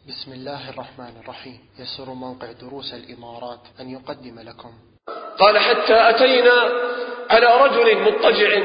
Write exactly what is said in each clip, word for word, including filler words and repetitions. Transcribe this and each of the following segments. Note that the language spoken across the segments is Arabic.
بسم الله الرحمن الرحيم. يسر موقع دروس الإمارات أن يقدم لكم. قال: حتى أتينا على رجل مضطجع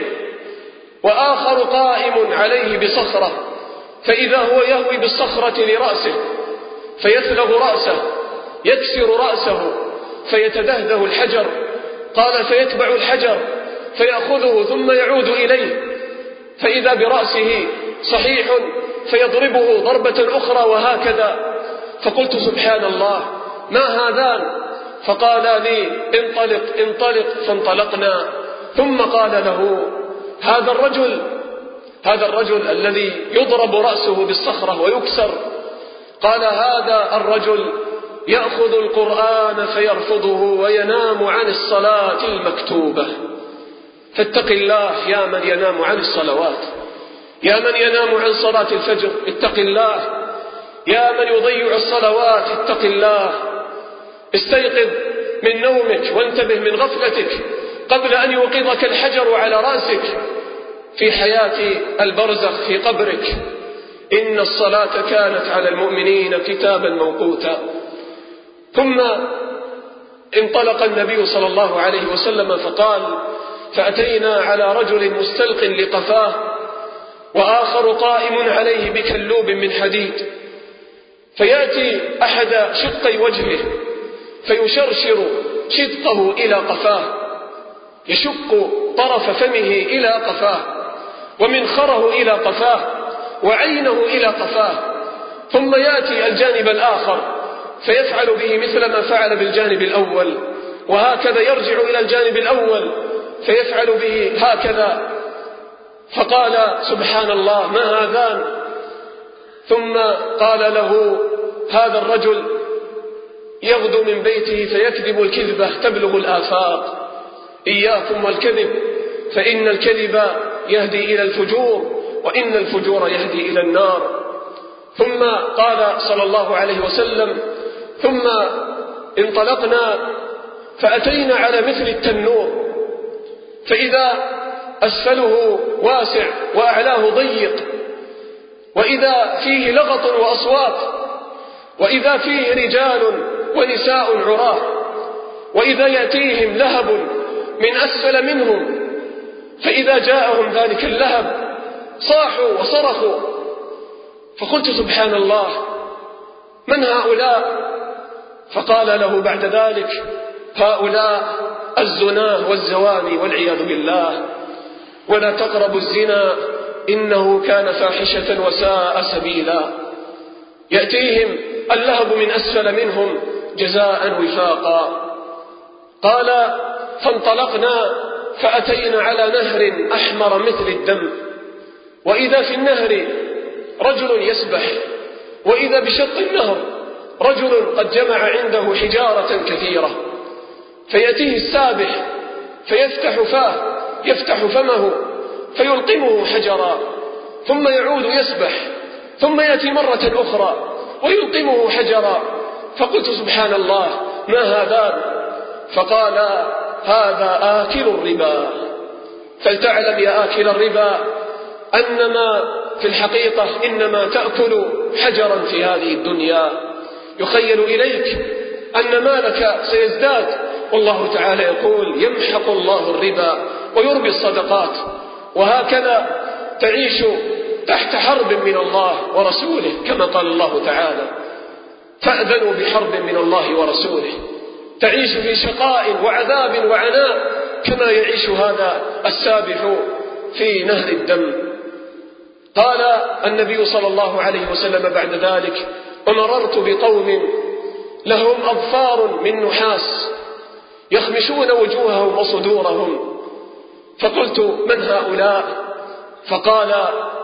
وآخر قائم عليه بصخرة، فإذا هو يهوي بالصخرة لرأسه فيثلغ رأسه، يكسر رأسه فيتدهده الحجر. قال: فيتبع الحجر فيأخذه ثم يعود إليه، فإذا برأسه صحيح فيضربه ضربة أخرى، وهكذا. فقلت: سبحان الله، ما هذان؟ فقال لي: انطلق انطلق. فانطلقنا. ثم قال له: هذا الرجل هذا الرجل الذي يضرب رأسه بالصخرة ويكسر، قال: هذا الرجل يأخذ القرآن فيرفضه وينام عن الصلاة المكتوبة. فاتق الله يا من ينام عن الصلوات، يا من ينام عن صلاة الفجر، اتق الله. يا من يضيع الصلوات، اتق الله. استيقظ من نومك وانتبه من غفلتك قبل أن يوقظك الحجر على رأسك في حياة البرزخ في قبرك. إن الصلاة كانت على المؤمنين كتابا موقوتا. ثم انطلق النبي صلى الله عليه وسلم فقال: فأتينا على رجل مستلق لقفاه وآخر قائم عليه بكلوب من حديد، فيأتي أحد شقي وجهه فيشرشر شدقه إلى قفاه، يشق طرف فمه إلى قفاه، ومنخره إلى قفاه، وعينه إلى قفاه. ثم يأتي الجانب الآخر فيفعل به مثل ما فعل بالجانب الأول، وهكذا يرجع إلى الجانب الأول فيفعل به هكذا. فقال: سبحان الله، ما هذان؟ ثم قال له: هذا الرجل يغدو من بيته فيكذب الكذبة تبلغ الآفاق. إياكم والكذب، فإن الكذب يهدي إلى الفجور، وإن الفجور يهدي إلى النار. ثم قال صلى الله عليه وسلم: ثم انطلقنا فأتينا على مثل التنور، فإذا أسفله واسع وأعلاه ضيق، وإذا فيه لغط وأصوات، وإذا فيه رجال ونساء عراة، وإذا يأتيهم لهب من أسفل منهم، فإذا جاءهم ذلك اللهب صاحوا وصرخوا. فقلت: سبحان الله، من هؤلاء؟ فقال له بعد ذلك: هؤلاء الزناه والزواني والعياذ بالله، ولا تقربوا الزنا إنه كان فاحشة وساء سبيلا. يأتيهم اللهب من أسفل منهم جزاء وفاقا. قال: فانطلقنا فأتينا على نهر أحمر مثل الدم، وإذا في النهر رجل يسبح، وإذا بشط النهر رجل قد جمع عنده حجارة كثيرة، فيأتيه السابح فيفتح فاه يفتح فمه فيلقمه حجرا، ثم يعود يسبح، ثم يأتي مرة أخرى ويلقمه حجرا. فقلت: سبحان الله، ما هذان؟ فقال: هذا آكل الربا. فلتعلم يا آكل الربا أنما في الحقيقة إنما تأكل حجرا في هذه الدنيا. يخيل إليك أن مالك سيزداد، والله تعالى يقول: يمحق الله الربا ويربي الصدقات. وهكذا تعيش تحت حرب من الله ورسوله، كما قال الله تعالى: فأذنوا بحرب من الله ورسوله. تعيش في شقاء وعذاب وعناء كما يعيش هذا السابح في نهر الدم. قال النبي صلى الله عليه وسلم بعد ذلك: ومررت بقوم لهم أظفار من نحاس يخمشون وجوههم وصدورهم، فقلت: من هؤلاء؟ فقال: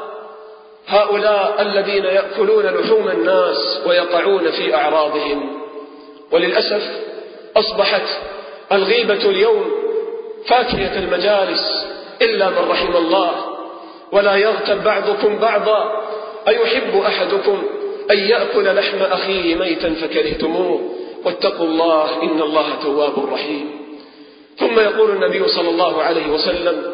هؤلاء الذين يأكلون لحوم الناس ويقعون في أعراضهم. وللأسف أصبحت الغيبة اليوم فاكهة المجالس إلا من رحم الله. ولا يغتب بعضكم بعضا، أيحب أحدكم أن يأكل لحم أخيه ميتا فكرهتموه، واتقوا الله إن الله تواب رحيم. ثم يقول النبي صلى الله عليه وسلم: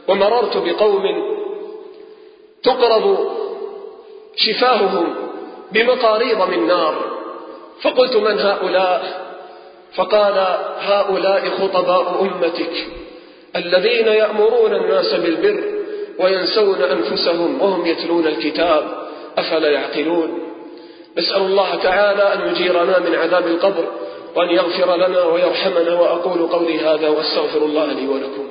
ومررت بقوم تقرض شفاههم بمقاريض من نار. فقلت: من هؤلاء؟ فقال: هؤلاء خطباء أمتك الذين يأمرون الناس بالبر وينسون أنفسهم وهم يتلون الكتاب أفلا يعقلون. نسأل الله تعالى أن يجيرنا من عذاب القبر وأن يغفر لنا ويرحمنا. وأقول قولي هذا وأستغفر الله لي ولكم.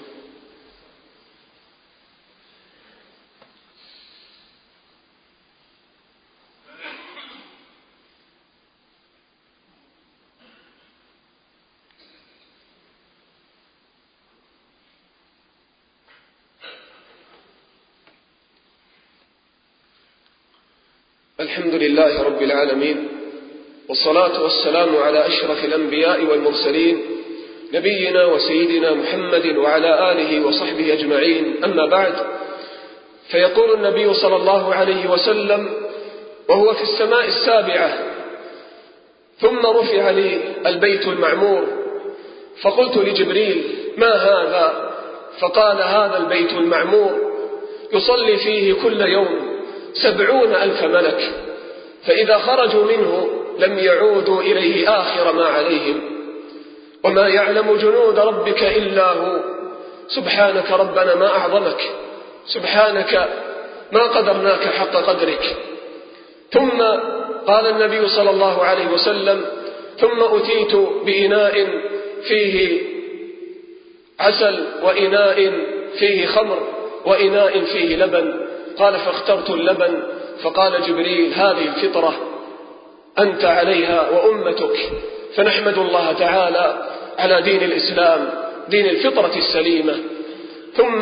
الحمد لله رب العالمين، والصلاة والسلام على أشرف الأنبياء والمرسلين نبينا وسيدنا محمد وعلى آله وصحبه أجمعين. أما بعد، فيقول النبي صلى الله عليه وسلم وهو في السماء السابعة: ثم رفع لي البيت المعمور، فقلت لجبريل: ما هذا؟ فقال: هذا البيت المعمور يصلي فيه كل يوم سبعون ألف ملك، فإذا خرجوا منه لم يعودوا إليه آخر ما عليهم، وما يعلم جنود ربك إلا هو. سبحانك ربنا ما أعظمك، سبحانك ما قدرناك حق قدرك. ثم قال النبي صلى الله عليه وسلم: ثم أتيت بإناء فيه عسل وإناء فيه خمر وإناء فيه لبن. قال: فاخترت اللبن. فقال جبريل: هذه الفطرة أنت عليها وأمتك. فنحمد الله تعالى على دين الإسلام، دين الفطرة السليمة. ثم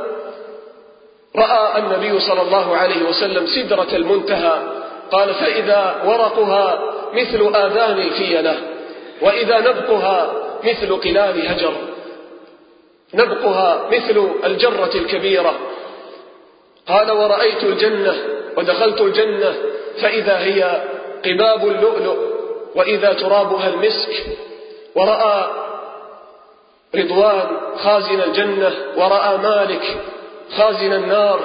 رأى النبي صلى الله عليه وسلم سدرة المنتهى. قال: فإذا ورقها مثل آذان الفيلة، وإذا نبقها مثل قلال هجر، نبقها مثل الجرة الكبيرة. قال: ورأيت الجنة ودخلت الجنة فإذا هي قباب اللؤلؤ وإذا ترابها المسك. ورأى رضوان خازن الجنة، ورأى مالك خازن النار،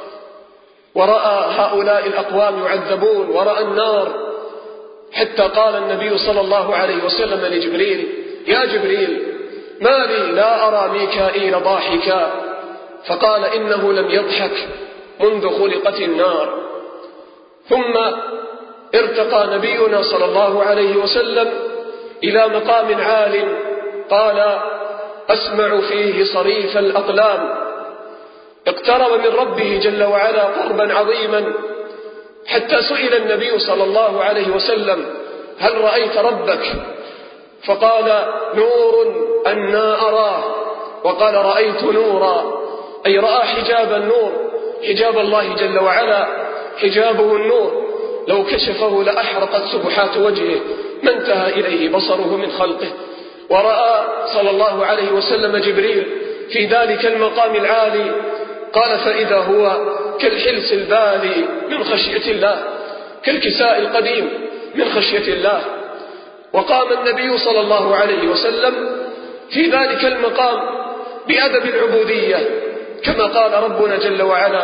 ورأى هؤلاء الأقوام يعذبون، ورأى النار، حتى قال النبي صلى الله عليه وسلم لجبريل: يا جبريل، ما لي لا أرى ميكائيل ضاحكا؟ فقال: إنه لم يضحك منذ خلقت النار. ثم ارتقى نبينا صلى الله عليه وسلم إلى مقام عال، قال: أسمع فيه صريف الأقلام. اقترب من ربه جل وعلا قربا عظيما، حتى سئل النبي صلى الله عليه وسلم: هل رأيت ربك؟ فقال: نور أنا أراه. وقال: رأيت نورا، أي رأى حجاب النور، حجاب الله جل وعلا، حجابه النور، لو كشفه لأحرقت سبحات وجهه ما انتهى إليه بصره من خلقه. ورأى صلى الله عليه وسلم جبريل في ذلك المقام العالي، قال: فإذا هو كالحلس البالي من خشية الله، كالكساء القديم من خشية الله. وقام النبي صلى الله عليه وسلم في ذلك المقام بأدب العبودية، كما قال ربنا جل وعلا: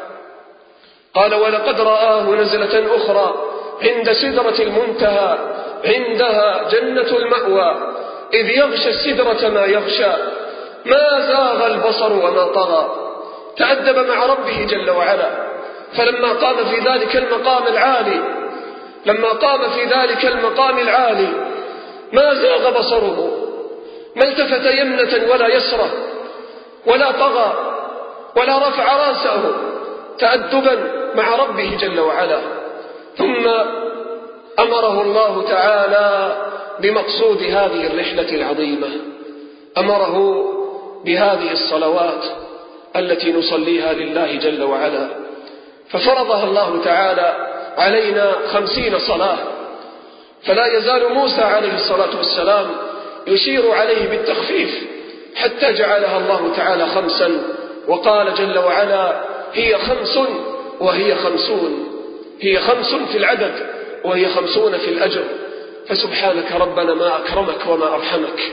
قال: ولقد رآه نزلة أخرى عند سدرة المنتهى عندها جنة المأوى إذ يغشى السدرة ما يغشى ما زاغ البصر وما طغى. تأدب مع ربه جل وعلا، فلما قام في ذلك المقام العالي لما قام في ذلك المقام العالي ما زاغ بصره، ما التفت يمنة ولا يسرة ولا طغى ولا رفع رأسه، تأدبا مع ربه جل وعلا. ثم أمره الله تعالى بمقصود هذه الرحلة العظيمة، أمره بهذه الصلوات التي نصليها لله جل وعلا، ففرضها الله تعالى علينا خمسين صلاة. فلا يزال موسى عليه الصلاة والسلام يشير عليه بالتخفيف حتى جعلها الله تعالى خمسا، وقال جل وعلا: هي خمس وهي خمسون، هي خمس في العدد وهي خمسون في الأجر. فسبحانك ربنا ما أكرمك وما أرحمك.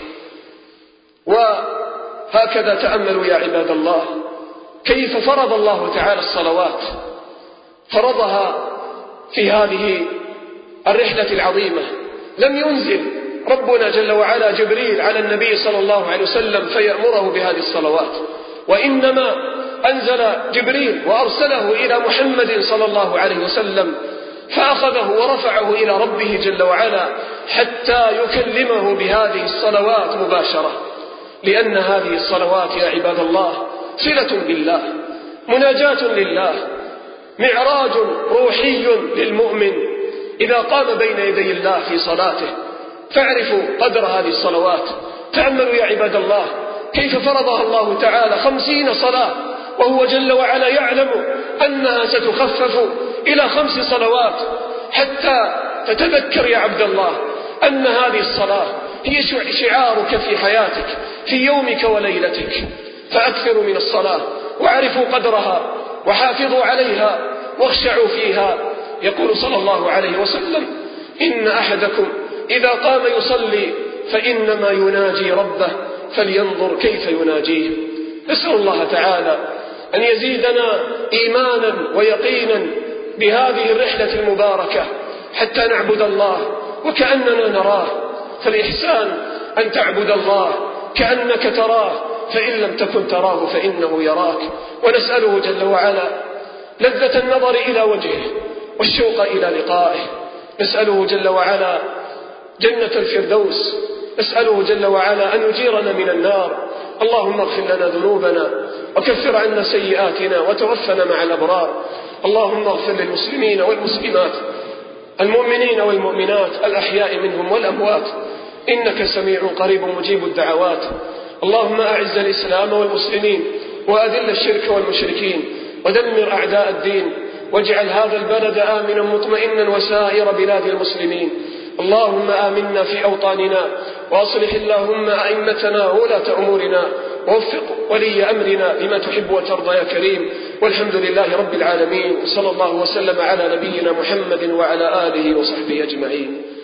وهكذا تأملوا يا عباد الله كيف فرض الله تعالى الصلوات، فرضها في هذه الرحلة العظيمة لم ينزل ربنا جل وعلا جبريل على النبي صلى الله عليه وسلم فيأمره بهذه الصلوات، وإنما أنزل جبريل وأرسله إلى محمد صلى الله عليه وسلم فأخذه ورفعه إلى ربه جل وعلا حتى يكلمه بهذه الصلوات مباشرة، لأن هذه الصلوات يا عباد الله صلة بالله، مناجاة لله، معراج روحي للمؤمن إذا قام بين يدي الله في صلاته. فاعرفوا قدر هذه الصلوات. تأملوا يا عباد الله كيف فرضها الله تعالى خمسين صلاة، وهو جل وعلا يعلم أنها ستخفف إلى خمس صلوات، حتى تتذكر يا عبد الله أن هذه الصلاة هي شعارك في حياتك في يومك وليلتك. فأكثروا من الصلاة وعرفوا قدرها وحافظوا عليها واخشعوا فيها. يقول صلى الله عليه وسلم: إن أحدكم إذا قام يصلي فإنما يناجي ربه فلينظر كيف يناجيه. نسأل الله تعالى أن يزيدنا إيمانا ويقينا بهذه الرحلة المباركة حتى نعبد الله وكأننا نراه. فالإحسان أن تعبد الله كأنك تراه، فإن لم تكن تراه فإنه يراك. ونسأله جل وعلا لذة النظر إلى وجهه والشوق إلى لقائه. نسأله جل وعلا جنة الفردوس. نسأله جل وعلا أن يجيرنا من النار. اللهم اغفر لنا ذنوبنا وكفر عنا سيئاتنا وتوفنا مع الأبرار. اللهم اغفر للمسلمين والمسلمات المؤمنين والمؤمنات الأحياء منهم والأموات، إنك سميع قريب مجيب الدعوات. اللهم أعز الإسلام والمسلمين وأذل الشرك والمشركين ودمر أعداء الدين، واجعل هذا البلد آمنا مطمئنا وسائر بلاد المسلمين. اللهم آمنا في أوطاننا وأصلح اللهم أئمتنا وولاة أمورنا ووفق ولي أمرنا لما تحب وترضى يا كريم. والحمد لله رب العالمين، صلى الله وسلم على نبينا محمد وعلى آله وصحبه أجمعين.